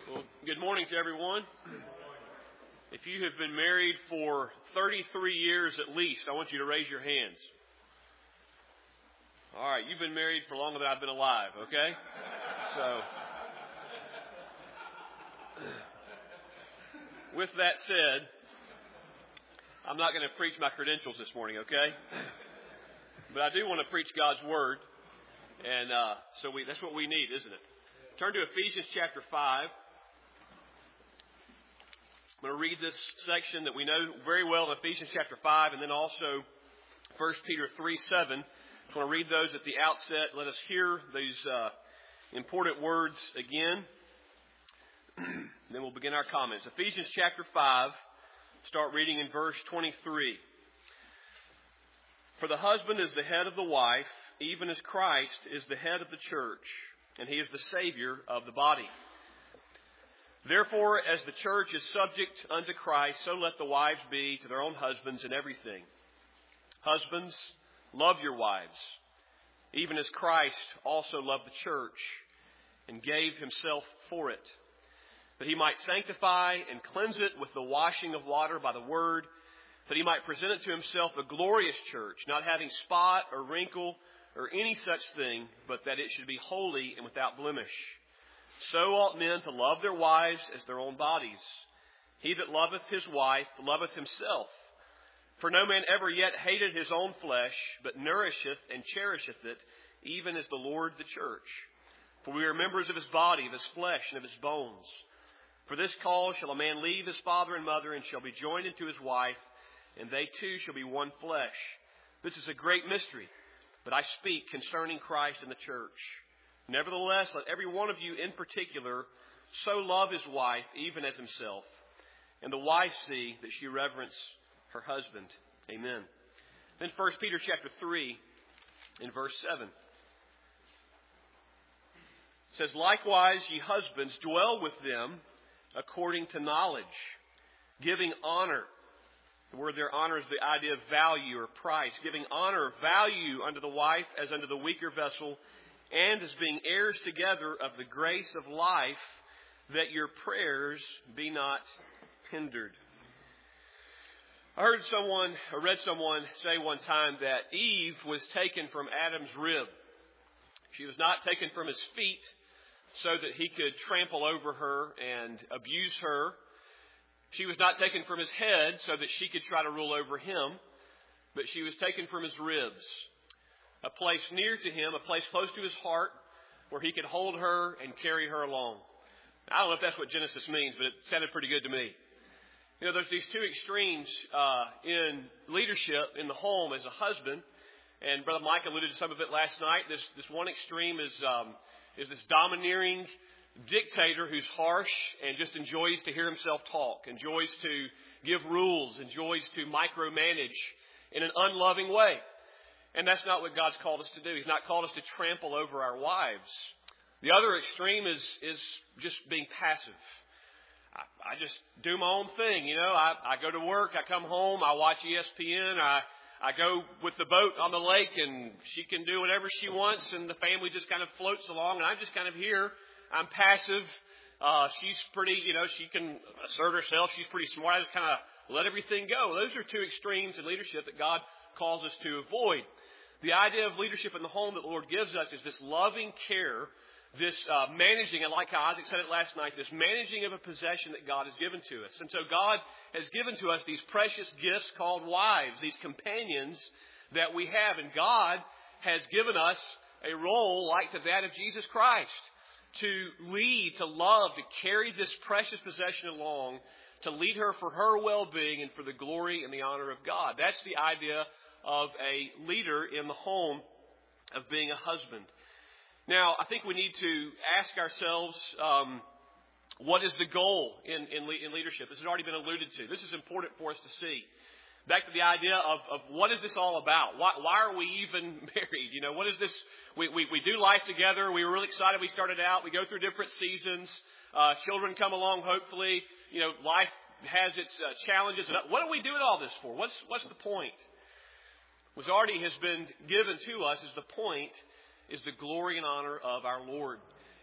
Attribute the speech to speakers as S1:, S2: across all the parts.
S1: Well, good morning to everyone. If you have been married for 33 years at least, I want you to raise your hands. All right, you've been married for longer than I've been alive, okay? So, with that said, I'm not going to preach my credentials this morning, okay? But I do want to preach God's Word, and that's what we need, isn't it? Turn to Ephesians chapter 5. I'm going to read this section that we know very well in Ephesians chapter 5 and then also 1 Peter 3:7. I just want to read those at the outset. Let us hear these important words again. Then we'll begin our comments. Ephesians chapter 5, start reading in verse 23. For the husband is the head of the wife, even as Christ is the head of the church, and he is the Savior of the body. Therefore, as the church is subject unto Christ, so let the wives be to their own husbands in everything. Husbands, love your wives, even as Christ also loved the church and gave himself for it, that he might sanctify and cleanse it with the washing of water by the word, that he might present it to himself a glorious church, not having spot or wrinkle or any such thing, but that it should be holy and without blemish. So ought men to love their wives as their own bodies. He that loveth his wife loveth himself. For no man ever yet hated his own flesh, but nourisheth and cherisheth it, even as the Lord the church. For we are members of his body, of his flesh, and of his bones. For this cause shall a man leave his father and mother, and shall be joined unto his wife, and they two shall be one flesh. This is a great mystery, but I speak concerning Christ and the church. Nevertheless, let every one of you in particular so love his wife, even as himself. And the wife see that she reverence her husband. Amen. Then 1 Peter chapter 3, in verse 7. It says, Likewise, ye husbands, dwell with them according to knowledge, giving honor. The word there, honor, is the idea of value or price. Giving honor, value unto the wife as unto the weaker vessel, and as being heirs together of the grace of life, that your prayers be not hindered. I read someone say one time that Eve was taken from Adam's rib. She was not taken from his feet so that he could trample over her and abuse her. She was not taken from his head so that she could try to rule over him, but she was taken from his ribs. A place near to him, a place close to his heart, where he could hold her and carry her along. I don't know if that's what Genesis means, but it sounded pretty good to me. You know, there's these two extremes in leadership in the home as a husband, and Brother Mike alluded to some of it last night. This one extreme is this domineering dictator who's harsh and just enjoys to hear himself talk, enjoys to give rules, enjoys to micromanage in an unloving way. And that's not what God's called us to do. He's not called us to trample over our wives. The other extreme is just being passive. I just do my own thing, you know. I go to work, I come home, I watch ESPN, I go with the boat on the lake, and she can do whatever she wants, and the family just kind of floats along, and I'm just kind of here. I'm passive. She's pretty, you know, she can assert herself. She's pretty smart. I just kind of let everything go. Those are two extremes in leadership that God calls us to avoid. The idea of leadership in the home that the Lord gives us is this loving care, this managing, and like how Isaac said it last night, this managing of a possession that God has given to us. And so God has given to us these precious gifts called wives, these companions that we have. And God has given us a role like to that of Jesus Christ, to lead, to love, to carry this precious possession along, to lead her for her well-being and for the glory and the honor of God. That's the idea of a leader in the home, of being a husband. Now, I think we need to ask ourselves, what is the goal in leadership? This has already been alluded to. This is important for us to see. Back to the idea of what is this all about? Why are we even married? You know, what is this? We do life together. We were really excited we started out. We go through different seasons. Children come along, hopefully. You know, life has its challenges. What are we doing all this for? What's the point? What's already has been given to us is the point is the glory and honor of our Lord.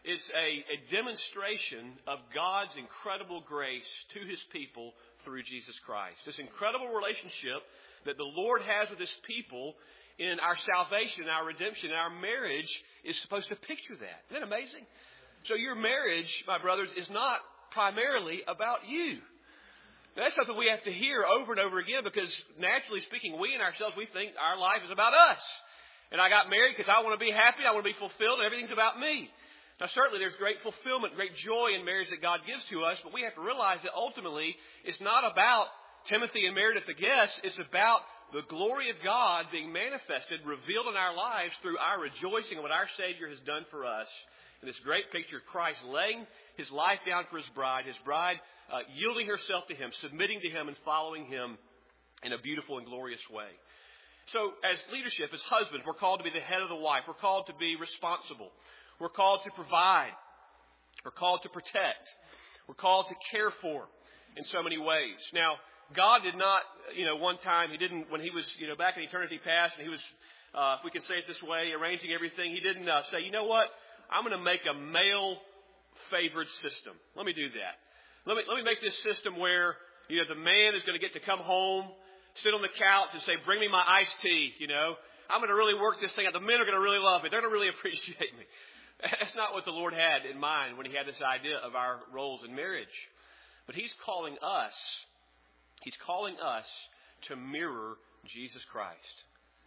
S1: It's a demonstration of God's incredible grace to His people through Jesus Christ. This incredible relationship that the Lord has with His people in our salvation, our redemption, our marriage is supposed to picture that. Isn't that amazing? So your marriage, my brothers, is not primarily about you. Now, that's something we have to hear over and over again because, naturally speaking, we in ourselves, we think our life is about us. And I got married because I want to be happy, I want to be fulfilled, and everything's about me. Now, certainly there's great fulfillment, great joy in marriage that God gives to us, but we have to realize that ultimately it's not about Timothy and Meredith the guests. It's about the glory of God being manifested, revealed in our lives through our rejoicing in what our Savior has done for us. In this great picture of Christ laying His life down for His bride yielding herself to Him, submitting to Him, and following Him in a beautiful and glorious way. So as leadership, as husbands, we're called to be the head of the wife. We're called to be responsible. We're called to provide. We're called to protect. We're called to care for in so many ways. Now, God did not, one time, He didn't, when He was, back in eternity past, and He was, if we can say it this way, arranging everything, He didn't say, you know what, I'm going to make a male-favored system. Let me do that. Let me make this system where, the man is going to get to come home, sit on the couch and say, bring me my iced tea, I'm going to really work this thing out. The men are going to really love me. They're going to really appreciate me. That's not what the Lord had in mind when He had this idea of our roles in marriage. But He's calling us to mirror Jesus Christ.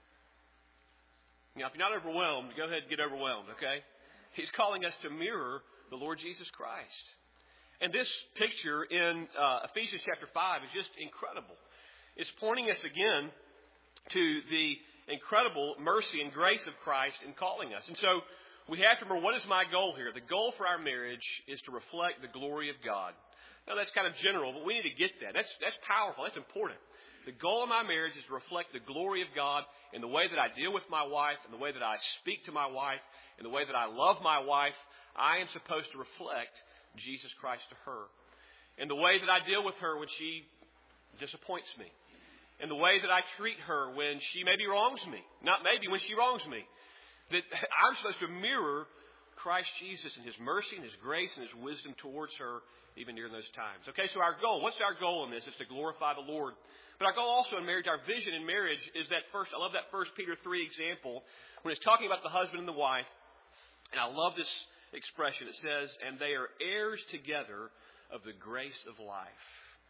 S1: Now, if you're not overwhelmed, go ahead and get overwhelmed, okay? He's calling us to mirror the Lord Jesus Christ. And this picture in Ephesians chapter 5 is just incredible. It's pointing us again to the incredible mercy and grace of Christ in calling us. And so we have to remember, what is my goal here? The goal for our marriage is to reflect the glory of God. Now, that's kind of general, but we need to get that. That's powerful. That's important. The goal of my marriage is to reflect the glory of God in the way that I deal with my wife, in the way that I speak to my wife, in the way that I love my wife. I am supposed to reflect Jesus Christ to her. In the way that I deal with her when she disappoints me. In the way that I treat her when she maybe wrongs me. Not maybe, when she wrongs me. That I'm supposed to mirror Christ Jesus and His mercy and His grace and His wisdom towards her even during those times. Okay, so our goal, what's our goal in this? It's to glorify the Lord. But our goal also in marriage, our vision in marriage is that first, I love that 1 Peter 3 example when it's talking about the husband and the wife. And I love this expression. It says, and they are heirs together of the grace of life.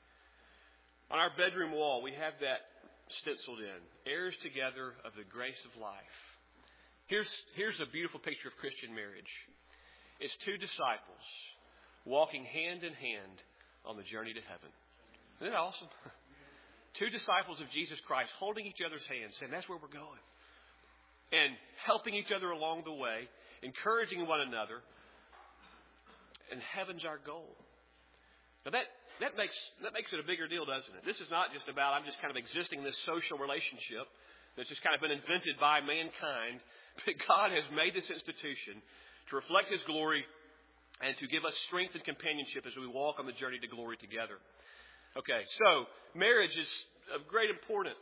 S1: On our bedroom wall, we have that stenciled in. Heirs together of the grace of life. Here's a beautiful picture of Christian marriage. It's two disciples walking hand in hand on the journey to heaven. Isn't that awesome? Two disciples of Jesus Christ holding each other's hands, saying, that's where we're going. And helping each other along the way, encouraging one another. And heaven's our goal. Now that makes it a bigger deal, doesn't it? This is not just about I'm just kind of existing in this social relationship that's just kind of been invented by mankind. But God has made this institution to reflect His glory and to give us strength and companionship as we walk on the journey to glory together. Okay, so marriage is of great importance.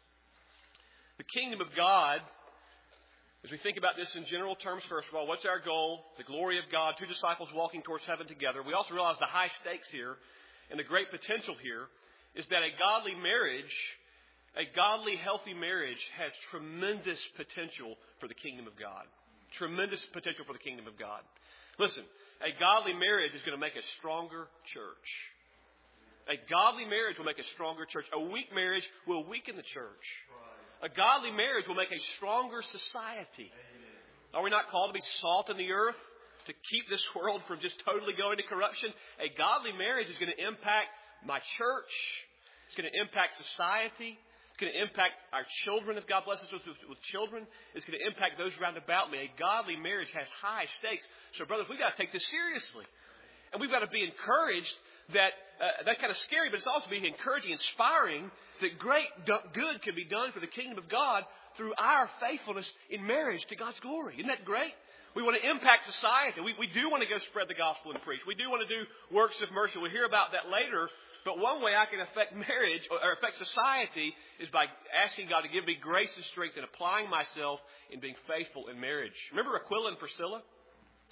S1: The kingdom of God, as we think about this in general terms, first of all, what's our goal? The glory of God, two disciples walking towards heaven together. We also realize the high stakes here and the great potential here is that a godly marriage, a godly, healthy marriage has tremendous potential for the kingdom of God. Tremendous potential for the kingdom of God. Listen, a godly marriage is going to make a stronger church. A godly marriage will make a stronger church. A weak marriage will weaken the church. A godly marriage will make a stronger society. Are we not called to be salt in the earth? To keep this world from just totally going to corruption? A godly marriage is going to impact my church. It's going to impact society. It's going to impact our children if God blesses us with children. It's going to impact those round about me. A godly marriage has high stakes. So, brothers, we've got to take this seriously. And we've got to be encouraged that that's kind of scary, but it's also being encouraging, inspiring that great good can be done for the kingdom of God through our faithfulness in marriage to God's glory. Isn't that great? We want to impact society. We do want to go spread the gospel and preach. We do want to do works of mercy. We'll hear about that later. But one way I can affect marriage or affect society is by asking God to give me grace and strength and applying myself in being faithful in marriage. Remember Aquila and Priscilla?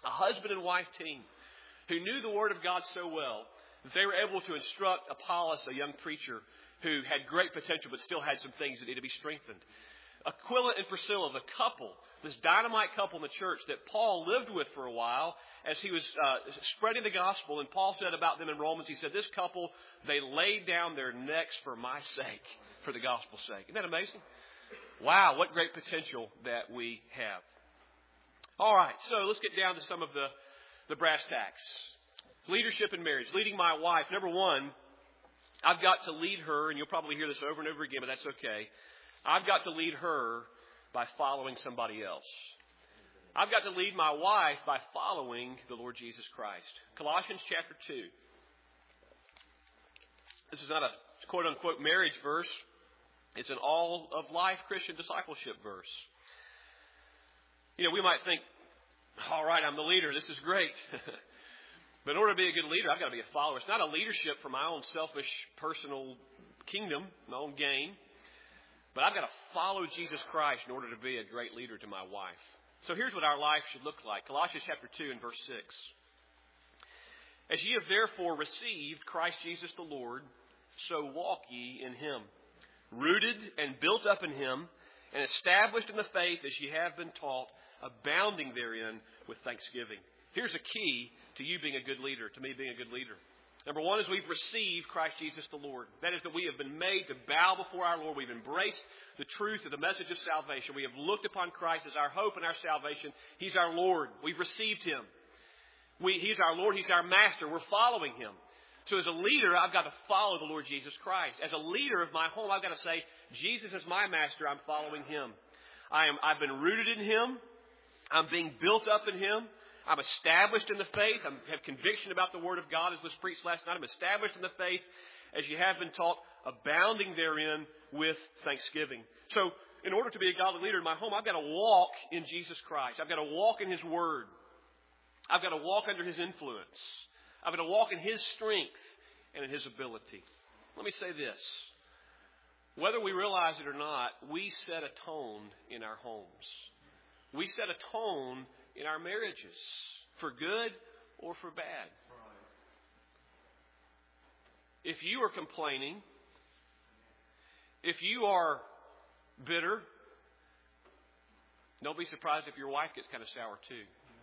S1: A husband and wife team who knew the Word of God so well that they were able to instruct Apollos, a young preacher who had great potential but still had some things that needed to be strengthened. Aquila and Priscilla, the couple, this dynamite couple in the church that Paul lived with for a while as he was spreading the gospel. And Paul said about them in Romans, he said, this couple, they laid down their necks for my sake, for the gospel's sake. Isn't that amazing? Wow, what great potential that we have. All right, so let's get down to some of the brass tacks. Leadership in marriage, leading my wife. Number one, I've got to lead her, and you'll probably hear this over and over again, but that's okay. I've got to lead her by following somebody else. I've got to lead my wife by following the Lord Jesus Christ. Colossians chapter 2. This is not a quote-unquote marriage verse. It's an all-of-life Christian discipleship verse. You know, we might think, all right, I'm the leader. This is great. But in order to be a good leader, I've got to be a follower. It's not a leadership for my own selfish, personal kingdom, my own gain. But I've got to follow Jesus Christ in order to be a great leader to my wife. So here's what our life should look like. Colossians chapter 2 and verse 6. As ye have therefore received Christ Jesus the Lord, so walk ye in him, rooted and built up in him, and established in the faith as ye have been taught, abounding therein with thanksgiving. Here's a key to you being a good leader, to me being a good leader. Number one is we've received Christ Jesus the Lord. That is that we have been made to bow before our Lord. We've embraced the truth of the message of salvation. We have looked upon Christ as our hope and our salvation. He's our Lord. We've received Him. He's our Lord. He's our Master. We're following Him. So as a leader, I've got to follow the Lord Jesus Christ. As a leader of my home, I've got to say, Jesus is my Master. I'm following Him. I've been rooted in Him. I'm being built up in Him. I'm established in the faith. I have conviction about the Word of God as was preached last night. I'm established in the faith as you have been taught, abounding therein with thanksgiving. So in order to be a godly leader in my home, I've got to walk in Jesus Christ. I've got to walk in His Word. I've got to walk under His influence. I've got to walk in His strength and in His ability. Let me say this. Whether we realize it or not, we set a tone in our homes. We set a tone in our marriages, for good or for bad. If you are complaining, if you are bitter, don't be surprised if your wife gets kind of sour too.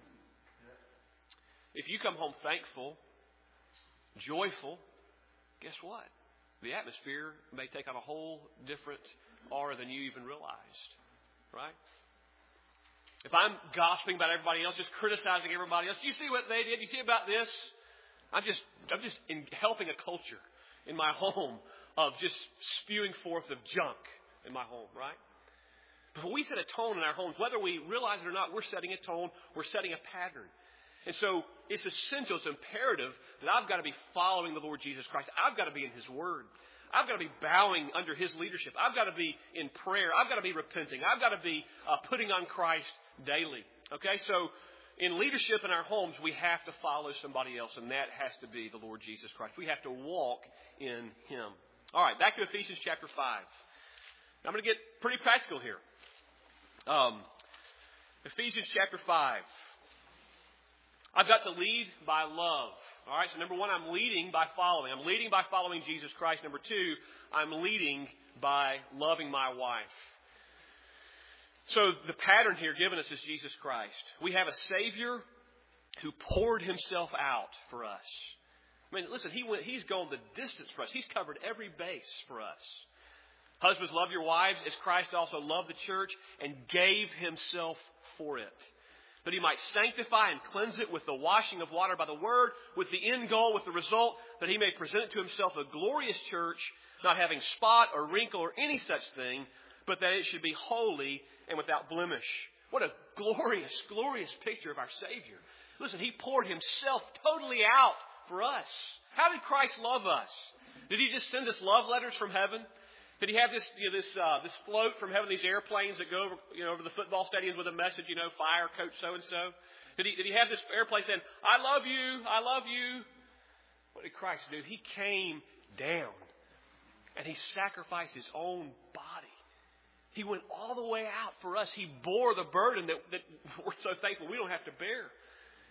S1: If you come home thankful, joyful, guess what? The atmosphere may take on a whole different aura than you even realized. Right? If I'm gossiping about everybody else, just criticizing everybody else, you see what they did? You see about this? I'm just helping a culture in my home of just spewing forth of junk in my home, right? But when we set a tone in our homes, whether we realize it or not, we're setting a tone, we're setting a pattern. And so it's essential, it's imperative that I've got to be following the Lord Jesus Christ. I've got to be in His Word. I've got to be bowing under His leadership. I've got to be in prayer. I've got to be repenting. I've got to be putting on Christ daily. Okay, so in leadership in our homes, we have to follow somebody else, and that has to be the Lord Jesus Christ. We have to walk in Him. All right, back to Ephesians chapter 5. Now, I'm going to get pretty practical here. Ephesians chapter 5. I've got to lead by love. All right, so number one, I'm leading by following. I'm leading by following Jesus Christ. Number two, I'm leading by loving my wife. So the pattern here given us is Jesus Christ. We have a Savior who poured Himself out for us. I mean, listen, He's gone the distance for us. He's covered every base for us. Husbands, love your wives as Christ also loved the church and gave Himself for it, that He might sanctify and cleanse it with the washing of water by the Word, with the end goal, with the result, that He may present to Himself a glorious church, not having spot or wrinkle or any such thing, but that it should be holy and without blemish. What a glorious, glorious picture of our Savior. Listen, He poured Himself totally out for us. How did Christ love us? Did He just send us love letters from heaven? Did He have this float from heaven, these airplanes that go over the football stadiums with a message, fire coach so-and-so? Did he have this airplane saying, I love you, I love you? What did Christ do? He came down and He sacrificed His own body. He went all the way out for us. He bore the burden that we're so thankful we don't have to bear.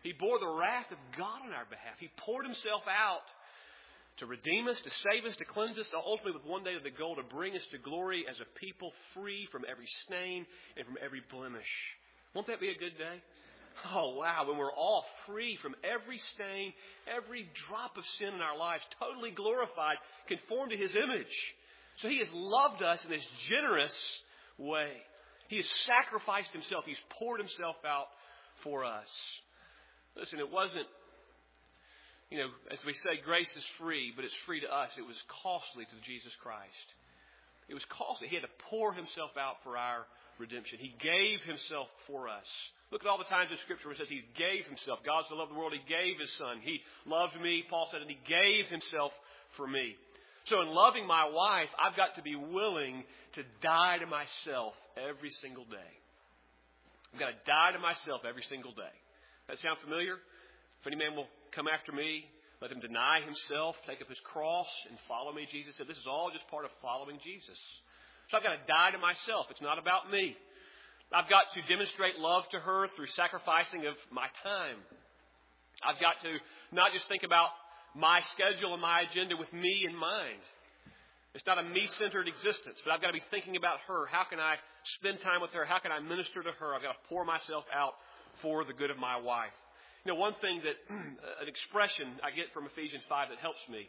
S1: He bore the wrath of God on our behalf. He poured himself out to redeem us, to save us, to cleanse us, ultimately with one day of the goal to bring us to glory as a people free from every stain and from every blemish. Won't that be a good day? Oh, wow, when we're all free from every stain, every drop of sin in our lives, totally glorified, conformed to his image. So he has loved us in this generous way. He has sacrificed himself. He's poured himself out for us. Listen, it wasn't, as we say, grace is free, but it's free to us. It was costly to Jesus Christ. It was costly. He had to pour himself out for our redemption. He gave himself for us. Look at all the times in Scripture where it says he gave himself. God so loved the world, he gave his Son. He loved me, Paul said, and he gave himself for me. So in loving my wife, I've got to be willing to die to myself every single day. I've got to die to myself every single day. That sound familiar? If any man will come after me, let him deny himself, take up his cross, and follow me, Jesus said. This is all just part of following Jesus. So I've got to die to myself. It's not about me. I've got to demonstrate love to her through sacrificing of my time. I've got to not just think about my schedule and my agenda with me in mind. It's not a me-centered existence, but I've got to be thinking about her. How can I spend time with her? How can I minister to her? I've got to pour myself out for the good of my wife. One thing that, an expression I get from Ephesians 5 that helps me,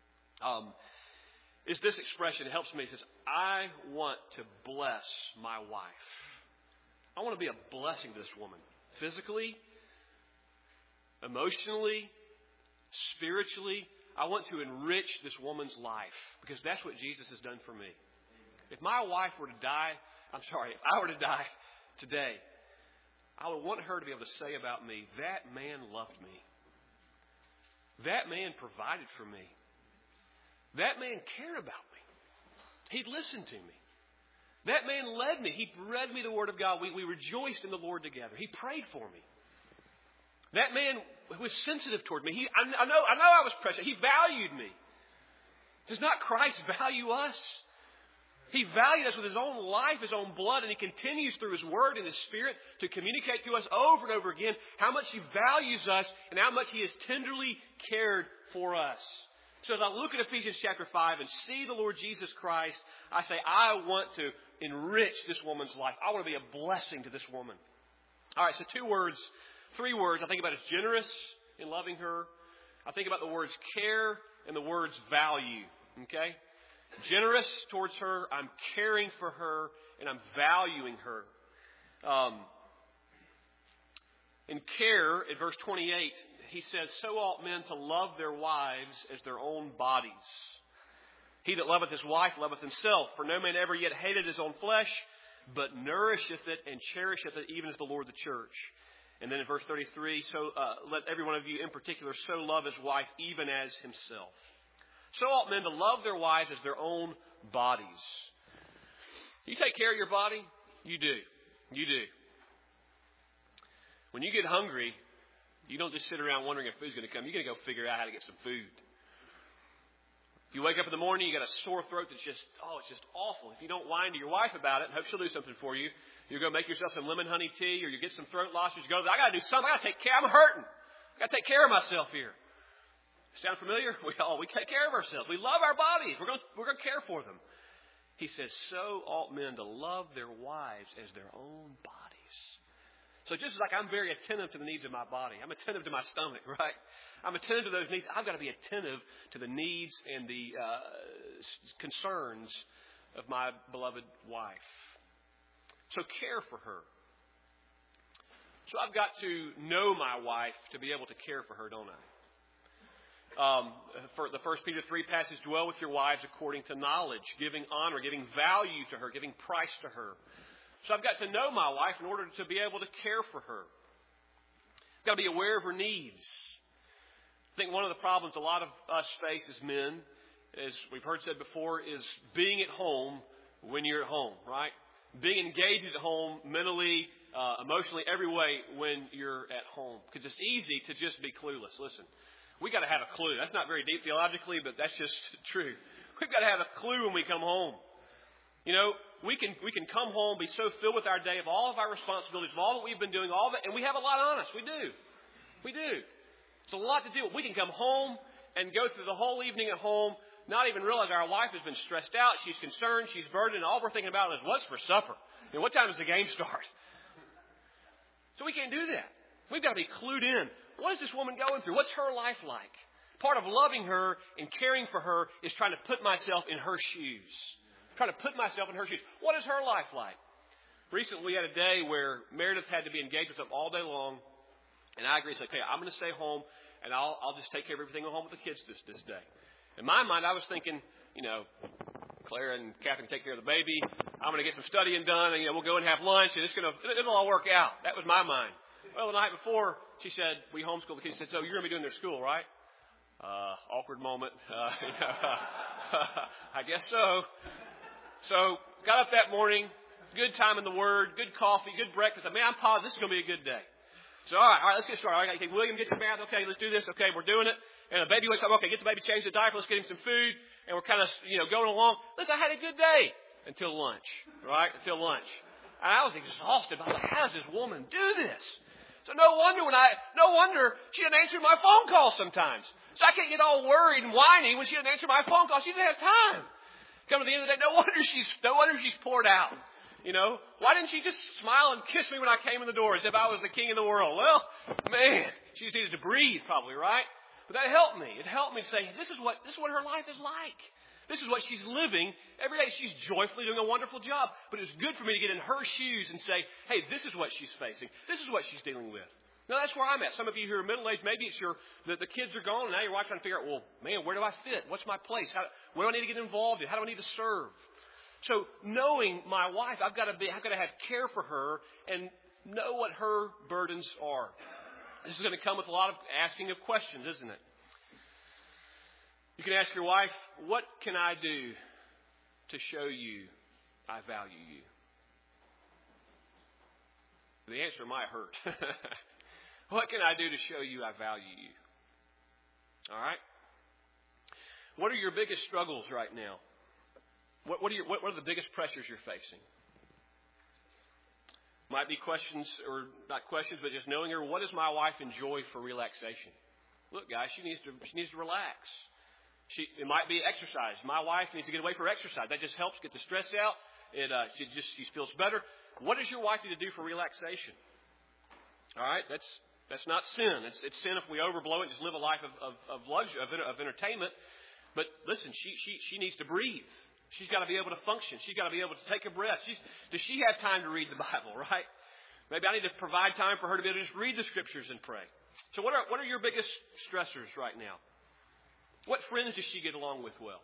S1: is this expression. It helps me. It says, I want to bless my wife. I want to be a blessing to this woman. Physically, emotionally, spiritually. I want to enrich this woman's life because that's what Jesus has done for me. If my wife were to die, if I were to die today, I would want her to be able to say about me, that man loved me. That man provided for me. That man cared about me. He'd listened to me. That man led me. He read me the Word of God. We rejoiced in the Lord together. He prayed for me. That man was sensitive toward me. I know I was precious. He valued me. Does not Christ value us? He valued us with his own life, his own blood, and he continues through his word and his spirit to communicate to us over and over again how much he values us and how much he has tenderly cared for us. So as I look at Ephesians chapter 5 and see the Lord Jesus Christ, I say, I want to enrich this woman's life. I want to be a blessing to this woman. All right, so three words I think about is generous in loving her. I think about the words care and the words value. Okay? Generous towards her, I'm caring for her, and I'm valuing her. In care, in verse 28, he says, so ought men to love their wives as their own bodies. He that loveth his wife loveth himself. For no man ever yet hated his own flesh, but nourisheth it and cherisheth it, even as the Lord the church. And then in verse 33, so let every one of you in particular so love his wife even as himself. So ought men to love their wives as their own bodies. You take care of your body? You do. You do. When you get hungry, you don't just sit around wondering if food's going to come. You're going to go figure out how to get some food. If you wake up in the morning, you got a sore throat that's it's just awful. If you don't whine to your wife about it and hope she'll do something for you, you go make yourself some lemon honey tea or you get some throat lozenges. You go, I got to do something. I got to take care. I'm hurting. I got to take care of myself here. Sound familiar? We take care of ourselves. We love our bodies. We're going to care for them. He says, so ought men to love their wives as their own bodies. So just like I'm very attentive to the needs of my body, I'm attentive to my stomach, right? I'm attentive to those needs. I've got to be attentive to the needs and the concerns of my beloved wife. So care for her. So I've got to know my wife to be able to care for her, don't I? For the 1 Peter 3 passage, dwell with your wives according to knowledge, giving honor, giving value to her, giving price to her. So I've got to know my wife in order to be able to care for her. I've got to be aware of her needs. I think one of the problems a lot of us face as men, as we've heard said before, is being at home when you're at home, right? Being engaged at home mentally, emotionally, every way when you're at home. Because it's easy to just be clueless. Listen. We got to have a clue. That's not very deep theologically, but that's just true. We've got to have a clue when we come home. We can come home, be so filled with our day, of all of our responsibilities, of all that we've been doing, all that, and we have a lot on us. We do. We do. It's a lot to deal with. We can come home and go through the whole evening at home, not even realize our wife has been stressed out. She's concerned. She's burdened. And all we're thinking about is what's for supper. And what time does the game start? So we can't do that. We've got to be clued in. What is this woman going through? What's her life like? Part of loving her and caring for her is trying to put myself in her shoes. Trying to put myself in her shoes. What is her life like? Recently we had a day where Meredith had to be engaged with them all day long. And I agreed. I said, okay, I'm going to stay home and I'll just take care of everything at home with the kids this day. In my mind, I was thinking, Claire and Catherine take care of the baby. I'm going to get some studying done and, we'll go and have lunch and it'll all work out. That was my mind. Well, the night before, she said, we homeschool the kids. She said, so you're going to be doing their school, right? Awkward moment. I guess so. So, got up that morning, good time in the Word, good coffee, good breakfast. I mean, I'm positive this is going to be a good day. So, all right, let's get started. All right, okay, William, get your bath. Okay, let's do this. Okay, we're doing it. And the baby wakes up. Okay, get the baby changed the diaper. Let's get him some food. And we're kind of, going along. Listen, I had a good day until lunch, right? Until lunch. And I was exhausted. I was like, how does this woman do this? So no wonder she didn't answer my phone call sometimes. So I can't get all worried and whiny when she didn't answer my phone call. She didn't have time. Come to the end of the day, no wonder she's poured out. Why didn't she just smile and kiss me when I came in the door as if I was the king of the world? Well, man, she just needed to breathe probably, right? But that helped me. It helped me to say, this is what her life is like. This is what she's living every day. She's joyfully doing a wonderful job. But it was good for me to get in her shoes and say, hey, this is what she's facing. This is what she's dealing with. Now, that's where I'm at. Some of you who are middle-aged, maybe it's the kids are gone, and now your wife's trying to figure out, well, man, where do I fit? What's my place? Where do I need to get involved in? How do I need to serve? So knowing my wife, I've got to have care for her and know what her burdens are. This is going to come with a lot of asking of questions, isn't it? You can ask your wife, what can I do to show you I value you? The answer might hurt. What can I do to show you I value you? All right? What are your biggest struggles right now? What are the biggest pressures you're facing? Might be questions, or not questions, but just knowing her. What does my wife enjoy for relaxation? Look, guys, she needs to relax. It might be exercise. My wife needs to get away for exercise. That just helps get the stress out. She feels better. What does your wife need to do for relaxation? All right, that's not sin. It's sin if we overblow it and just live a life of luxury, of entertainment. But listen, she needs to breathe. She's got to be able to function. She's got to be able to take a breath. Does she have time to read the Bible, right? Maybe I need to provide time for her to be able to just read the Scriptures and pray. So what are your biggest stressors right now? What friends does she get along with well?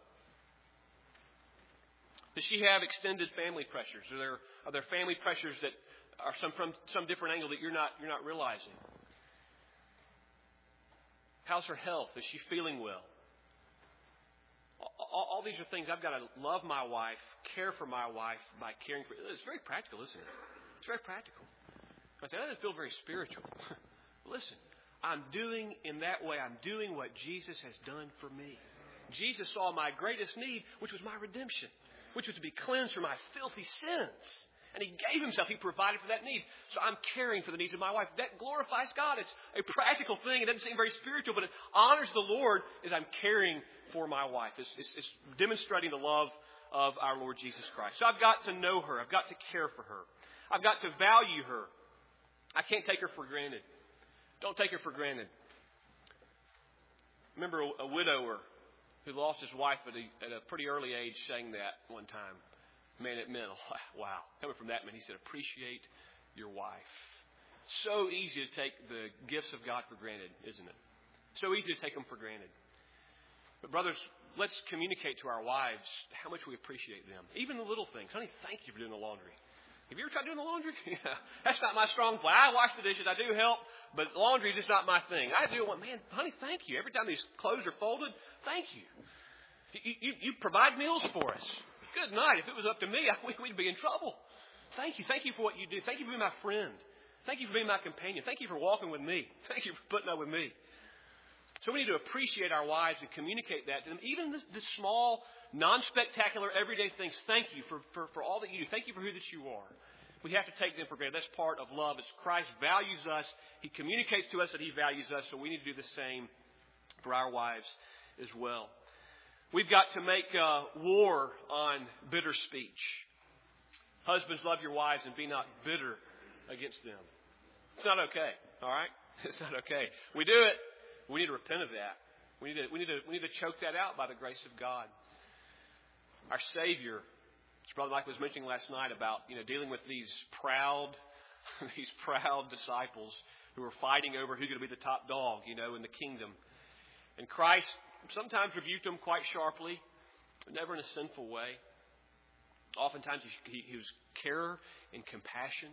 S1: Does she have extended family pressures? Are there family pressures that are from some different angle that you're not realizing? How's her health? Is she feeling well? All these are things I've got to love my wife, care for my wife by caring for her. It's very practical, isn't it? It's very practical. I say, that doesn't feel very spiritual. Listen, I'm doing what Jesus has done for me. Jesus saw my greatest need, which was my redemption, which was to be cleansed from my filthy sins. And He gave Himself. He provided for that need. So I'm caring for the needs of my wife. That glorifies God. It's a practical thing. It doesn't seem very spiritual, but it honors the Lord as I'm caring for my wife. It's demonstrating the love of our Lord Jesus Christ. So I've got to know her. I've got to care for her. I've got to value her. I can't take her for granted. Don't take her for granted. Remember a widower who lost his wife at a pretty early age saying that one time. Man, it meant, wow. Coming from that man, he said, appreciate your wife. So easy to take the gifts of God for granted, isn't it? So easy to take them for granted. But brothers, let's communicate to our wives how much we appreciate them. Even the little things. Honey, thank you for doing the laundry. Have you ever tried doing the laundry? Yeah, that's not my strong point. I wash the dishes. I do help, but laundry is just not my thing. I do it. Man, honey, thank you. Every time these clothes are folded, thank you. You provide meals for us. Good night. If it was up to me, we'd be in trouble. Thank you. Thank you for what you do. Thank you for being my friend. Thank you for being my companion. Thank you for walking with me. Thank you for putting up with me. So we need to appreciate our wives and communicate that to them. Even the small, non-spectacular, everyday things. Thank you for all that you do. Thank you for who that you are. We have to take them for granted. That's part of love. As Christ values us, He communicates to us that He values us, so we need to do the same for our wives as well. We've got to make war on bitter speech. Husbands, love your wives and be not bitter against them. It's not okay, all right? It's not okay. We do it. We need to repent of that. We need to choke that out by the grace of God. Our Savior, as Brother Mike was mentioning last night about dealing with these proud disciples who are fighting over who's going to be the top dog, in the kingdom. And Christ sometimes rebuked them quite sharply, but never in a sinful way. Oftentimes he was care and compassion.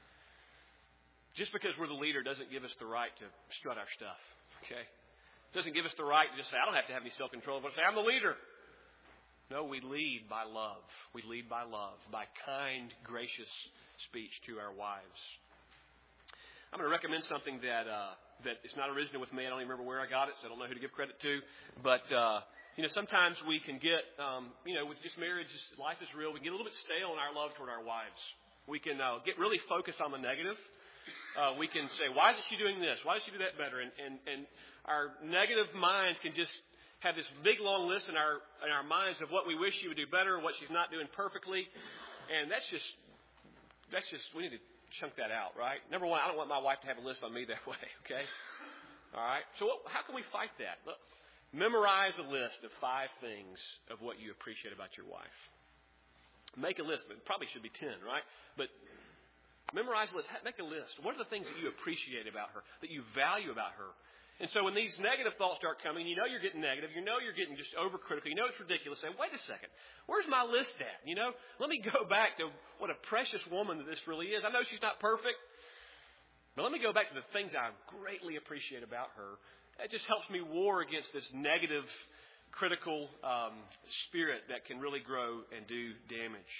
S1: Just because we're the leader doesn't give us the right to strut our stuff. Okay? It doesn't give us the right to just say, I don't have to have any self-control, but say, I'm the leader. No, we lead by love. We lead by love, by kind, gracious speech to our wives. I'm going to recommend something that is not original with me. I don't even remember where I got it, so I don't know who to give credit to. But, sometimes we can get, with just marriage, life is real. We get a little bit stale in our love toward our wives. We can get really focused on the negative. We can say, why isn't she doing this? Why does she do that better? And our negative minds can just have this big, long list in our minds of what we wish she would do better and what she's not doing perfectly. And that's just, we need to chunk that out, right? Number one, I don't want my wife to have a list on me that way, okay? All right? So how can we fight that? Look, memorize a list of 5 things of what you appreciate about your wife. Make a list. It probably should be 10, right? But memorize a list. Make a list. What are the things that you appreciate about her, that you value about her? And so when these negative thoughts start coming, you're getting negative, you're getting just overcritical, it's ridiculous. Say, wait a second, where's my list at? Let me go back to what a precious woman that this really is. I know she's not perfect, but let me go back to the things I greatly appreciate about her. That just helps me war against this negative, critical spirit that can really grow and do damage.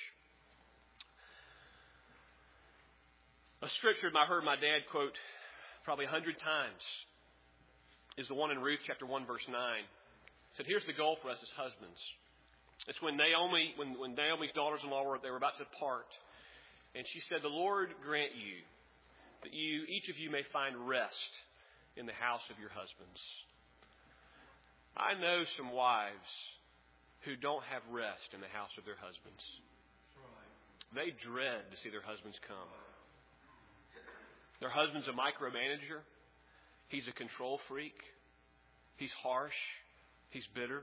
S1: A scripture I heard my dad quote probably 100 times is the one in Ruth chapter 1 verse 9. It said, here's the goal for us as husbands. It's when Naomi's daughters-in-law were about to depart. And she said, the Lord grant you that each of you may find rest in the house of your husbands. I know some wives who don't have rest in the house of their husbands. They dread to see their husbands come. Their husband's a micromanager. He's a control freak. He's harsh. He's bitter.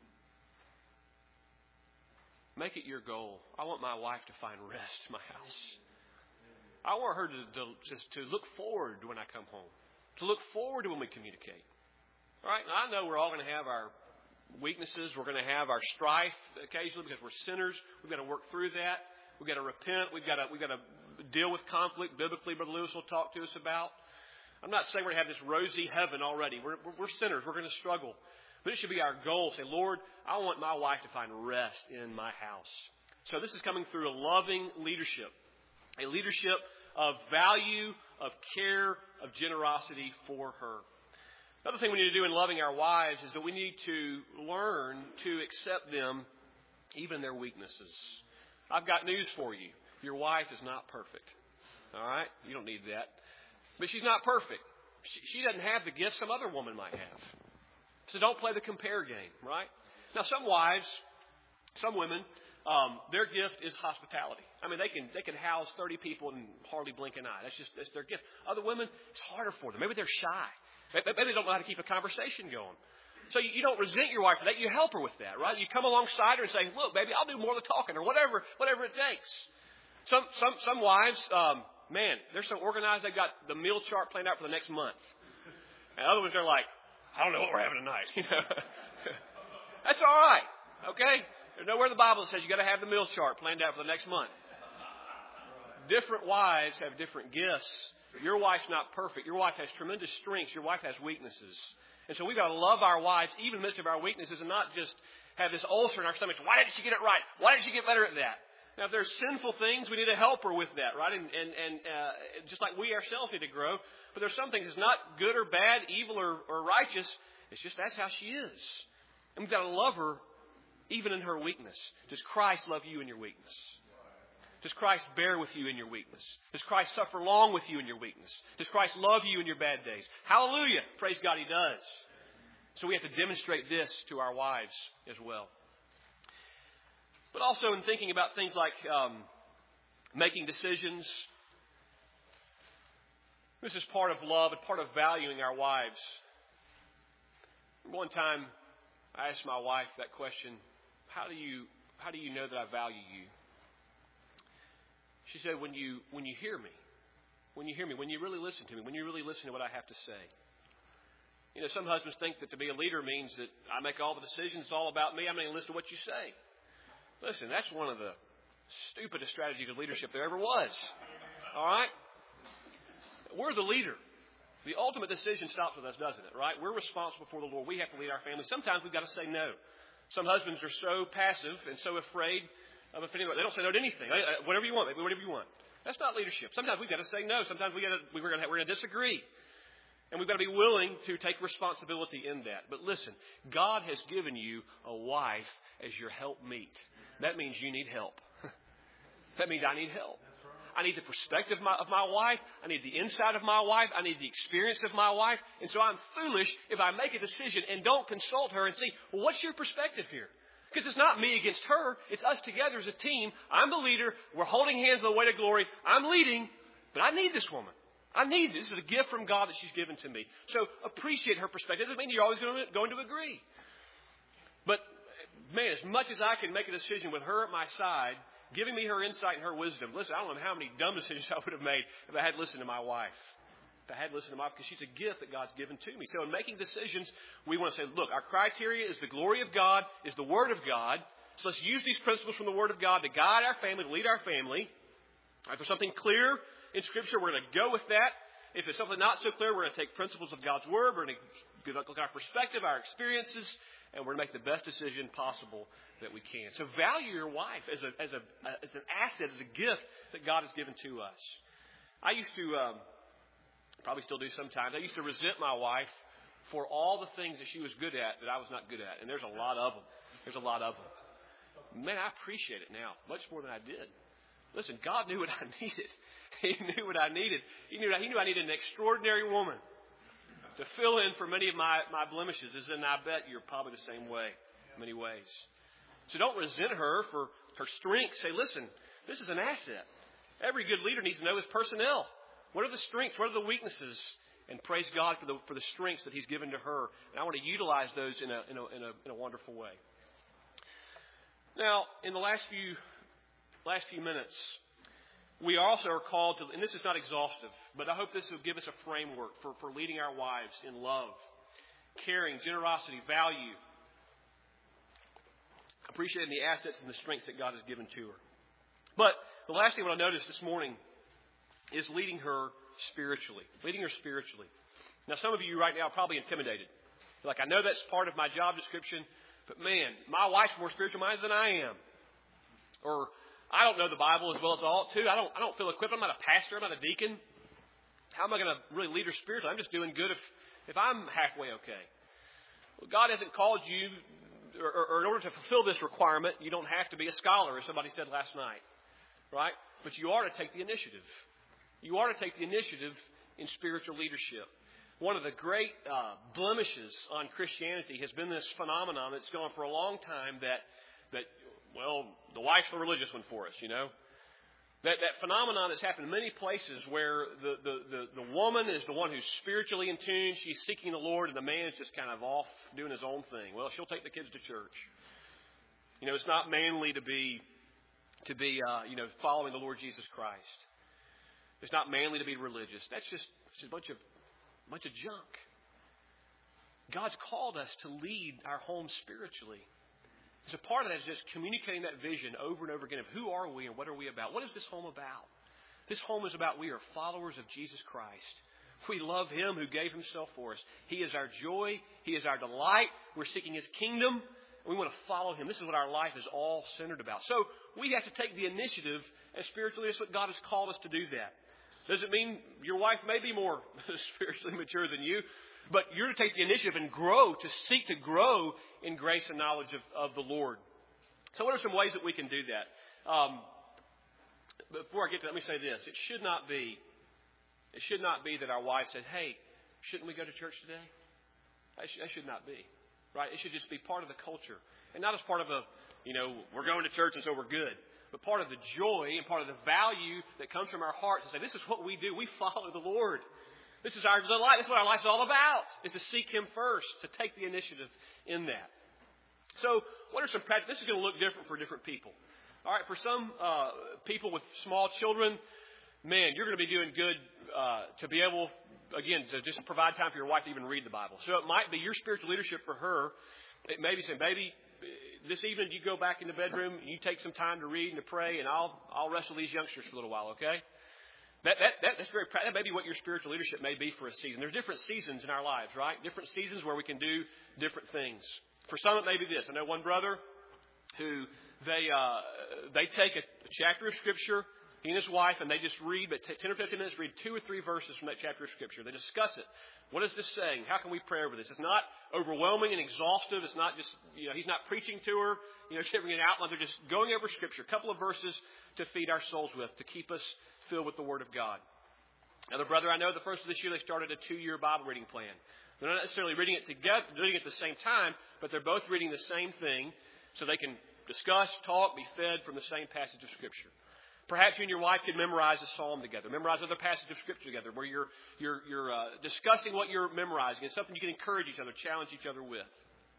S1: Make it your goal. I want my wife to find rest in my house. I want her to look forward when I come home. To look forward to when we communicate. All right? Now, I know we're all going to have our weaknesses. We're going to have our strife occasionally because we're sinners. We've got to work through that. We've got to repent. We've got to deal with conflict biblically. Brother Lewis will talk to us about. I'm not saying we're going to have this rosy heaven already. We're sinners. We're going to struggle. But it should be our goal. Say, Lord, I want my wife to find rest in my house. So this is coming through a loving leadership. A leadership of value, of care, of generosity for her. Another thing we need to do in loving our wives is that we need to learn to accept them, even their weaknesses. I've got news for you. Your wife is not perfect. All right? You don't need that. But she's not perfect. She doesn't have the gifts some other woman might have. So don't play the compare game, right? Now, some wives, some women, their gift is hospitality. I mean, they can house 30 people and hardly blink an eye. That's their gift. Other women, it's harder for them. Maybe they're shy. Maybe they don't know how to keep a conversation going. So you don't resent your wife for that. You help her with that, right? You come alongside her and say, look, baby, I'll do more of the talking or whatever it takes. Some wives, man, they're so organized, they've got the meal chart planned out for the next month. And other ones, they're like, I don't know what we're having tonight. That's all right, okay? There's nowhere in the Bible that says you got to have the meal chart planned out for the next month. Different wives have different gifts. Your wife's not perfect. Your wife has tremendous strengths. Your wife has weaknesses. And so we've got to love our wives, even in the midst of our weaknesses, and not just have this ulcer in our stomachs. Why didn't she get it right? Why didn't she get better at that? Now, if there's sinful things, we need to help her with that, right? And just like we ourselves need to grow. But there's some things that's not good or bad, evil or righteous. It's just that's how she is. And we've got to love her even in her weakness. Does Christ love you in your weakness? Does Christ bear with you in your weakness? Does Christ suffer long with you in your weakness? Does Christ love you in your bad days? Hallelujah. Praise God, He does. So we have to demonstrate this to our wives as well. But also in thinking about things like making decisions, this is part of love and part of valuing our wives. One time I asked my wife that question, how do you know that I value you? She said, when you hear me, when you really listen to me, when you really listen to what I have to say. You know, some husbands think that to be a leader means that I make all the decisions, it's all about me, I'm not going to listen to what you say. Listen, that's one of the stupidest strategies of leadership there ever was. All right? We're the leader. The ultimate decision stops with us, doesn't it? Right? We're responsible for the Lord. We have to lead our family. Sometimes we've got to say no. Some husbands are so passive and so afraid of offending. They don't say no to anything. Whatever you want, baby, whatever you want. That's not leadership. Sometimes we've got to say no. Sometimes we're going to disagree. And we've got to be willing to take responsibility in that. But listen, God has given you a wife as your helpmeet. That means you need help. That means I need help. I need the perspective of my wife. I need the insight of my wife. I need the experience of my wife. And so I'm foolish if I make a decision and don't consult her and see, well, what's your perspective here? Because it's not me against her. It's us together as a team. I'm the leader. We're holding hands on the way to glory. I'm leading, but I need this woman. I need this. This is a gift from God that she's given to me. So appreciate her perspective. Doesn't mean you're always going to agree. But, man, as much as I can make a decision with her at my side, giving me her insight and her wisdom. Listen, I don't know how many dumb decisions I would have made if I had listened to my wife. If I had listened to my wife, because she's a gift that God's given to me. So in making decisions, we want to say, look, our criteria is the glory of God, is the Word of God. So let's use these principles from the Word of God to guide our family, to lead our family. If there's something clear in Scripture, we're going to go with that. If it's something not so clear, we're going to take principles of God's Word. We're going to look at our perspective, our experiences, and we're going to make the best decision possible that we can. So value your wife as an asset, as a gift that God has given to us. I used to, probably still do sometimes, I used to resent my wife for all the things that she was good at that I was not good at. And there's a lot of them. Man, I appreciate it now, much more than I did. Listen, God knew what I needed. He knew what I needed. He knew I needed an extraordinary woman to fill in for many of my blemishes. And I bet you're probably the same way in many ways. So don't resent her for her strengths. Say, listen, this is an asset. Every good leader needs to know his personnel. What are the strengths? What are the weaknesses? And praise God for the strengths that He's given to her. And I want to utilize those in a wonderful way. Now, in the last few minutes, we also are called to, and this is not exhaustive, but I hope this will give us a framework for leading our wives in love, caring, generosity, value, appreciating the assets and the strengths that God has given to her. But the last thing I want to notice this morning is leading her spiritually. Now, some of you right now are probably intimidated. You're like, I know that's part of my job description, but man, my wife's more spiritual minded than I am. Or, I don't know the Bible as well as I ought to. I don't feel equipped. I'm not a pastor. I'm not a deacon. How am I going to really lead her spiritually? I'm just doing good if I'm halfway okay. Well, God hasn't called you, or in order to fulfill this requirement, you don't have to be a scholar, as somebody said last night. Right? But you are to take the initiative. You are to take the initiative in spiritual leadership. One of the great blemishes on Christianity has been this phenomenon that's gone for a long time that the wife's the religious one for us, you know. That phenomenon has happened in many places where the woman is the one who's spiritually in tune. She's seeking the Lord, and the man's just kind of off doing his own thing. Well, she'll take the kids to church. You know, it's not manly to be following the Lord Jesus Christ. It's not manly to be religious. That's just a bunch of junk. God's called us to lead our home spiritually. So part of that is just communicating that vision over and over again of who are we and what are we about? What is this home about? This home is about we are followers of Jesus Christ. We love Him who gave Himself for us. He is our joy. He is our delight. We're seeking His kingdom. We want to follow Him. This is what our life is all centered about. So we have to take the initiative as spiritually. That's what God has called us to do that. Does it mean your wife may be more spiritually mature than you? But you're to take the initiative and grow, to seek to grow in grace and knowledge of the Lord. So what are some ways that we can do that? But before I get to that, let me say this. It should not be that our wife said, hey, shouldn't we go to church today? That should not be. Right? It should just be part of the culture. And not as part of we're going to church and so we're good. But part of the joy and part of the value that comes from our hearts to say, this is what we do. We follow the Lord. This is our delight. This is what our life's all about, is to seek Him first, to take the initiative in that. So what are some practices? This is going to look different for different people. All right, for some people with small children, man, you're going to be doing good to be able, again, to just provide time for your wife to even read the Bible. So it might be your spiritual leadership for her. It may be saying, baby, this evening you go back in the bedroom and you take some time to read and to pray, and I'll wrestle these youngsters for a little while, okay? That's very practical. That may be what your spiritual leadership may be for a season. There's different seasons in our lives, right? Different seasons where we can do different things. For some, it may be this. I know one brother who they take a chapter of Scripture, he and his wife, and they just read, but 10 or 15 minutes, read 2 or 3 verses from that chapter of Scripture. They discuss it. What is this saying? How can we pray over this? It's not overwhelming and exhaustive. It's not just, he's not preaching to her, giving an outline. They're just going over Scripture, a couple of verses to feed our souls with, to keep us filled with the Word of God. Another brother I know, the first of this year, they started a 2-year Bible reading plan. They're not necessarily reading it together, doing it at the same time, but they're both reading the same thing so they can discuss, talk, be fed from the same passage of Scripture. Perhaps you and your wife could memorize a psalm together, memorize other passages of Scripture together, where you're discussing what you're memorizing. It's something you can encourage each other, challenge each other with.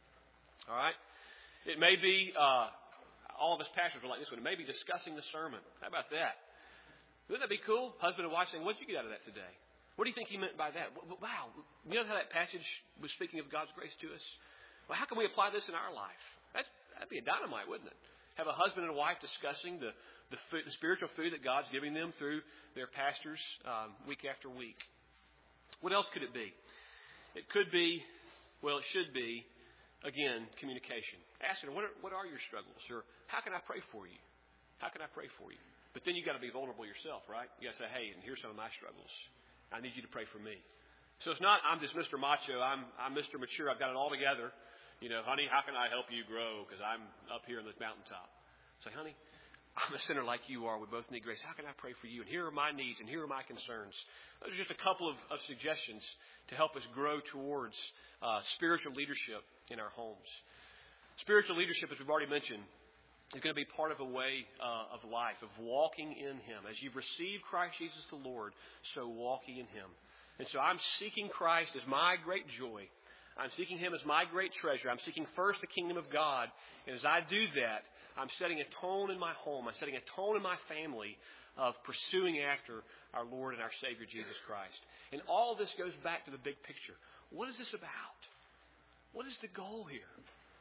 S1: All right? It may be, all of us pastors are like this one, it may be discussing the sermon. How about that? Wouldn't that be cool? Husband and wife saying, what did you get out of that today? What do you think he meant by that? Wow, you know how that passage was speaking of God's grace to us? Well, how can we apply this in our life? That'd be a dynamite, wouldn't it? Have a husband and a wife discussing the spiritual food that God's giving them through their pastors week after week. What else could it be? It could be, it should be, again, communication. Ask them, what are your struggles? Or how can I pray for you? How can I pray for you? But then you got to be vulnerable yourself, right? You got to say, hey, and here's some of my struggles. I need you to pray for me. So it's not, I'm just Mr. Macho. I'm Mr. Mature. I've got it all together. Honey, how can I help you grow? Because I'm up here on the mountaintop. Say, honey, I'm a sinner like you are. We both need grace. How can I pray for you? And here are my needs, and here are my concerns. Those are just a couple of suggestions to help us grow towards spiritual leadership in our homes. Spiritual leadership, as we've already mentioned, is going to be part of a way of life, of walking in Him. As you've received Christ Jesus the Lord, so walking in Him. And so I'm seeking Christ as my great joy. I'm seeking Him as my great treasure. I'm seeking first the kingdom of God. And as I do that, I'm setting a tone in my home. I'm setting a tone in my family of pursuing after our Lord and our Savior, Jesus Christ. And all of this goes back to the big picture. What is this about? What is the goal here?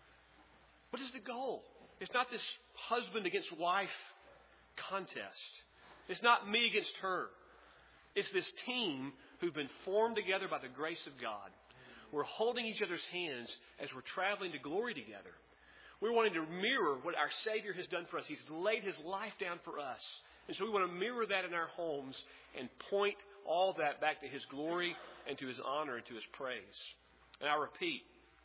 S1: What is the goal? It's not this husband against wife contest. It's not me against her. It's this team who've been formed together by the grace of God. We're holding each other's hands as we're traveling to glory together. We're wanting to mirror what our Savior has done for us. He's laid His life down for us. And so we want to mirror that in our homes and point all that back to His glory and to His honor and to His praise. And I repeat,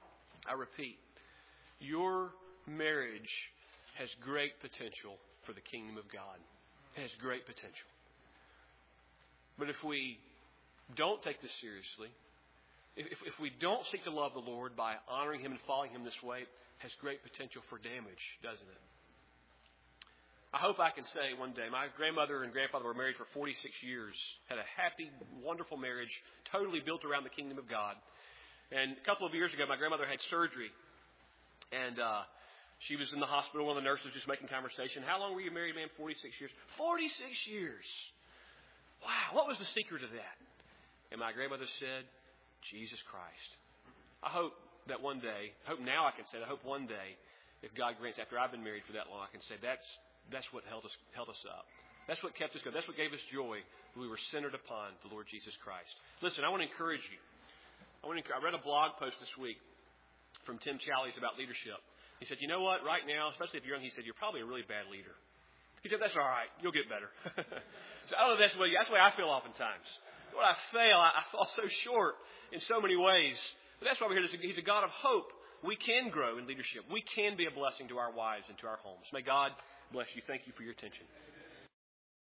S1: your marriage has great potential for the kingdom of God. It has great potential. But if we don't take this seriously, if we don't seek to love the Lord by honoring Him and following Him this way, it has great potential for damage, doesn't it? I hope I can say one day, my grandmother and grandfather were married for 46 years, had a happy, wonderful marriage, totally built around the kingdom of God. And a couple of years ago, my grandmother had surgery. And she was in the hospital. One of the nurses was just making conversation. How long were you married, man? 46 years. 46 years. Wow, what was the secret of that? And my grandmother said, Jesus Christ. I hope that one day, I hope now I can say, I hope one day, if God grants, after I've been married for that long, I can say that's what held us up. That's what kept us going. That's what gave us joy when we were centered upon the Lord Jesus Christ. Listen, I want to encourage you. I read a blog post this week from Tim Challies about leadership. He said, you know what, right now, especially if you're young, he said, you're probably a really bad leader. He said, that's all right. You'll get better. So I don't know if that's the way I feel oftentimes. When I fail, I fall so short in so many ways. But that's why we're here. He's a God of hope. We can grow in leadership. We can be a blessing to our wives and to our homes. May God bless you. Thank you for your attention.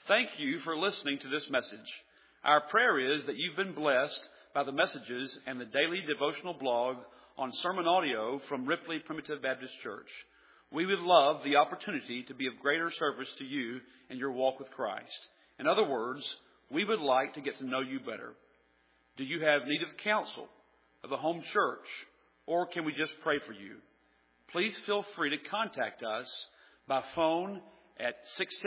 S2: Thank you for listening to this message. Our prayer is that you've been blessed by the messages and the daily devotional blog on sermon audio from Ripley Primitive Baptist Church. We would love the opportunity to be of greater service to you in your walk with Christ. In other words, we would like to get to know you better. Do you have need of counsel, of a home church, or can we just pray for you? Please feel free to contact us by phone at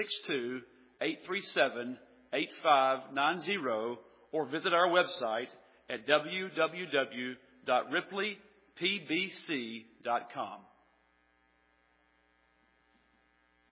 S2: 662-837-8590 or visit our website at www.ripleypbc.com.